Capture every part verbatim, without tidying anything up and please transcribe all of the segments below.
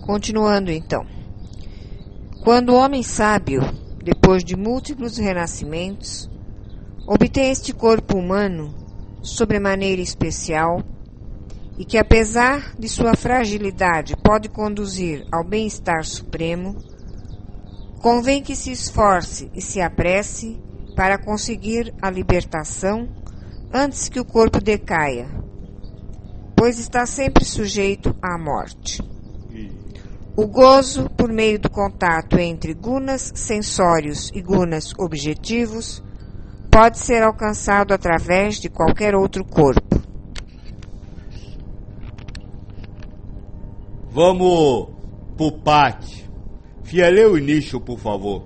Continuando então. Quando o homem sábio, depois de múltiplos renascimentos, obtém este corpo humano sobremaneira especial e que, apesar de sua fragilidade, pode conduzir ao bem-estar supremo, convém que se esforce e se apresse para conseguir a libertação antes que o corpo decaia, pois está sempre sujeito à morte. O gozo, por meio do contato entre gunas sensórios e gunas objetivos, pode ser alcançado através de qualquer outro corpo. Vamos pro Pati. Fia, lê o início, por favor.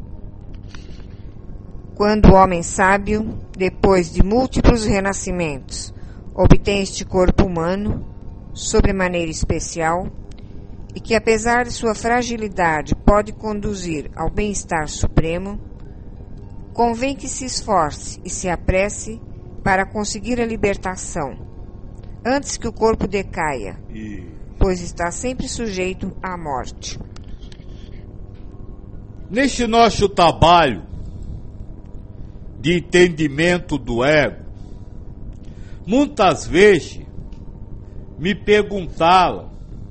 Quando o homem sábio, depois de múltiplos renascimentos, obtém este corpo humano, sobremaneira especial, e que, apesar de sua fragilidade, pode conduzir ao bem-estar supremo, convém que se esforce e se apresse para conseguir a libertação, antes que o corpo decaia, E... pois está sempre sujeito à morte. Neste nosso trabalho de entendimento do ego, muitas vezes me perguntaram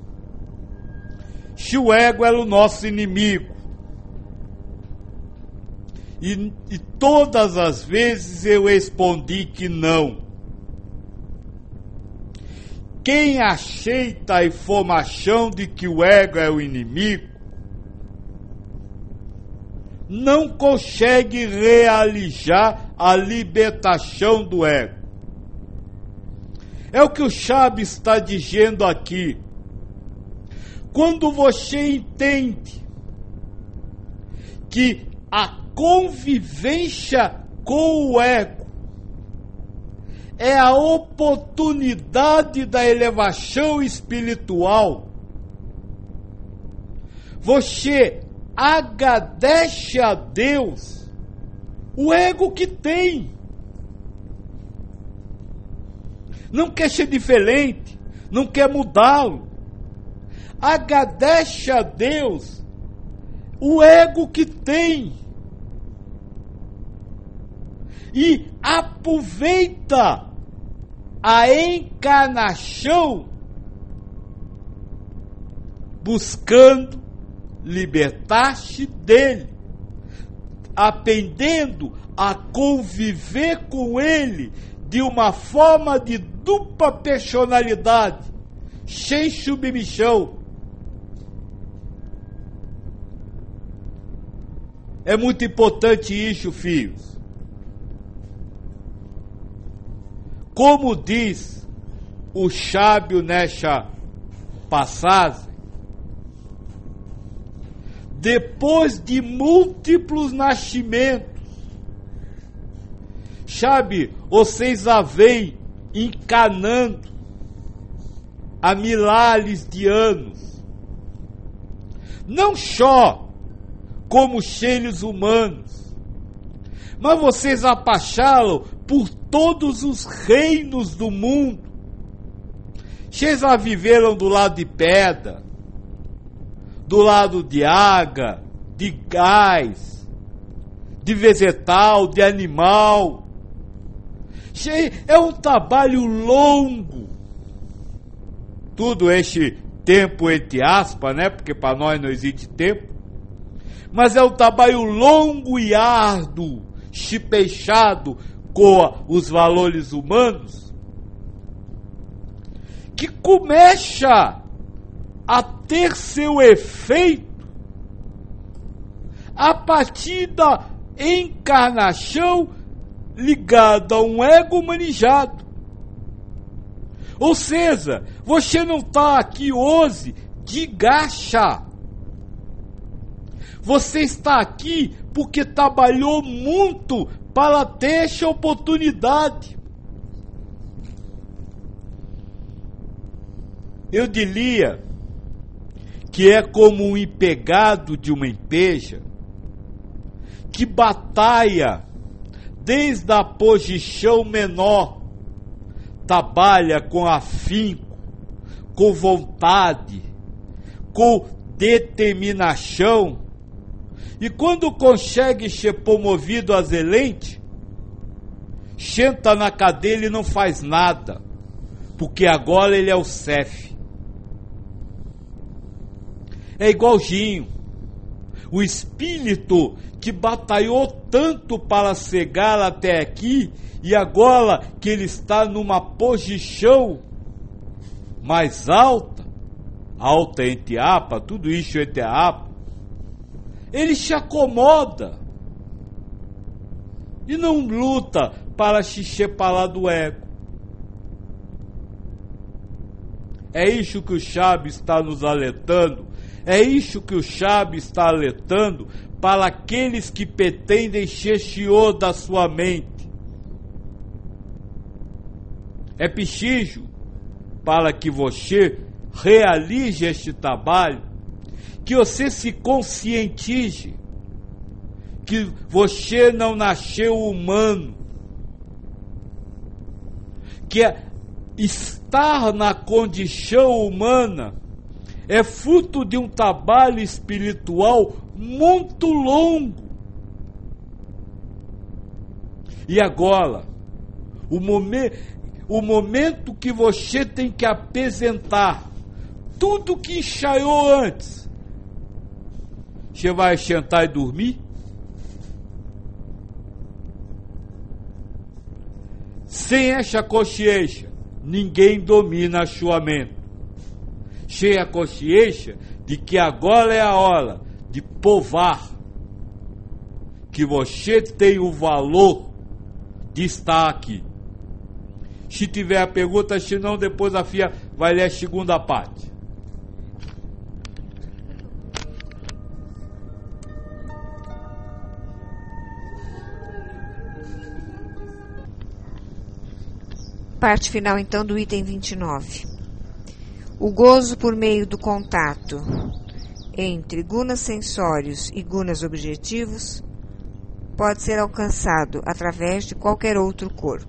se o ego era o nosso inimigo. E, e todas as vezes eu respondi que não. Quem aceita a informação de que o ego é o inimigo não consegue realizar a libertação do ego. É o que o Chaves está dizendo aqui. Quando você entende que a convivência com o ego é a oportunidade da elevação espiritual, você agradece a Deus o ego que tem. Não quer ser diferente, não quer mudá-lo. Agradece a Deus o ego que tem e aproveita a encarnação buscando libertar-se dele, aprendendo a conviver com ele de uma forma de dupla personalidade, sem submissão. É muito importante isso, filhos. Como diz o sábio nessa passagem, depois de múltiplos nascimentos, sabe, vocês já vêm encanando há milhares de anos, não só como seres humanos, mas vocês já passaram por todos os reinos do mundo. Vocês já viveram do lado de pedra, do lado de água, de gás, de vegetal, de animal. É um trabalho longo. Tudo este tempo entre aspas, né? Porque para nós não existe tempo. Mas é um trabalho longo e árduo, chipechado com os valores humanos, que começa a ter seu efeito a partir da encarnação ligada a um ego manejado. Ou seja, você não está aqui hoje de gacha. Você está aqui porque trabalhou muito para ter essa oportunidade. Eu diria que é como um empregado de uma empresa que batalha desde a posição menor, trabalha com afinco, com vontade, com determinação, e quando consegue ser promovido a excelente, senta na cadeira e não faz nada, porque agora ele é o chefe. É igualzinho o espírito que batalhou tanto para chegar até aqui, e agora que ele está numa posição mais alta, alta entre apa, tudo isso entre apa, ele se acomoda e não luta para se separar do ego. É isso que o Chab está nos alertando, é isso que o Chab está alertando para aqueles que pretendem ser senhor da sua mente. É preciso, para que você realize este trabalho, que você se conscientize que você não nasceu humano, que estar na condição humana é fruto de um trabalho espiritual muito longo. E agora, o, momen- o momento que você tem que apresentar tudo que ensaiou antes, você vai sentar e dormir? Sem essa consciência, ninguém domina a sua mente. Sem a consciência de que agora é a hora de provar que você tem o valor de estar aqui. Se tiver a pergunta, se não, depois a Fia vai ler a segunda parte. Parte final, então, do item vinte e nove. O gozo por meio do contato entre gunas sensórios e gunas objetivos pode ser alcançado através de qualquer outro corpo.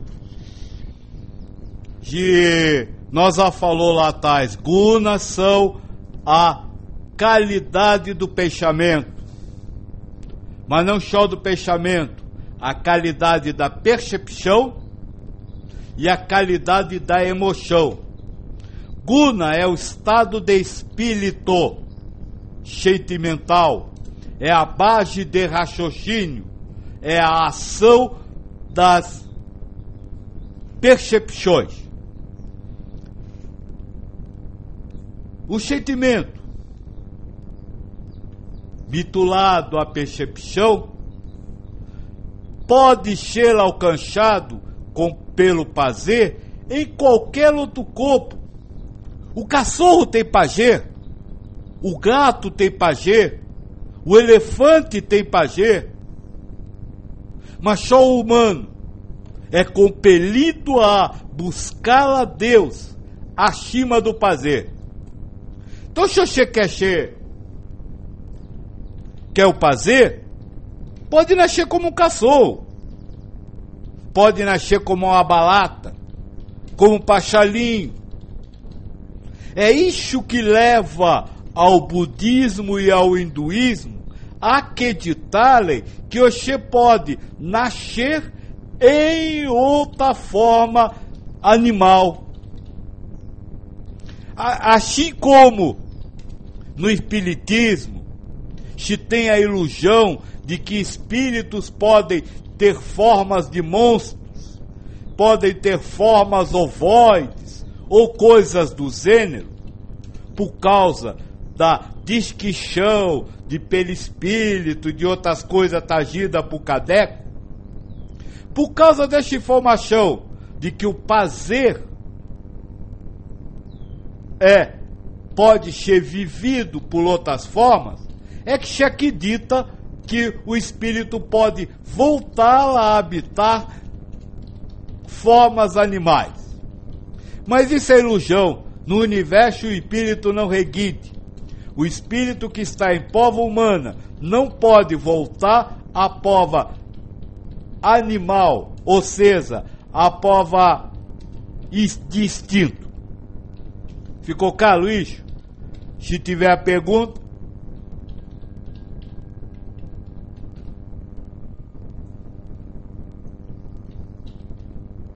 De, nós já falou lá atrás, gunas são a qualidade do pensamento, mas não só do pensamento, a qualidade da percepção e a qualidade da emoção. Guna é o estado de espírito sentimental, é a base de raciocínio, é a ação das percepções. O sentimento, bitulado à percepção, pode ser alcançado com, pelo prazer em qualquer outro corpo. O cachorro tem prazer, o gato tem prazer, o elefante tem prazer, mas só o humano é compelido a buscar a Deus acima do prazer. Então, se você quer ser, quer o prazer, pode nascer como um cachorro, pode nascer como uma barata, como um passarinho. É isso que leva ao budismo e ao hinduísmo a acreditarem que você pode nascer em outra forma animal. Assim como no espiritismo se tem a ilusão de que espíritos podem ter formas de monstros, podem ter formas ovoides ou coisas do gênero, por causa da descrição de perispírito e de outras coisas trazidas por Kardec, por causa dessa informação de que o prazer é, pode ser vivido por outras formas, é que se acredita que o espírito pode voltar a habitar formas animais. Mas isso é ilusão. No universo o espírito não reguide. O espírito que está em prova humana não pode voltar à prova animal, ou seja, à prova de instinto. Ficou claro isso? Se tiver a pergunta,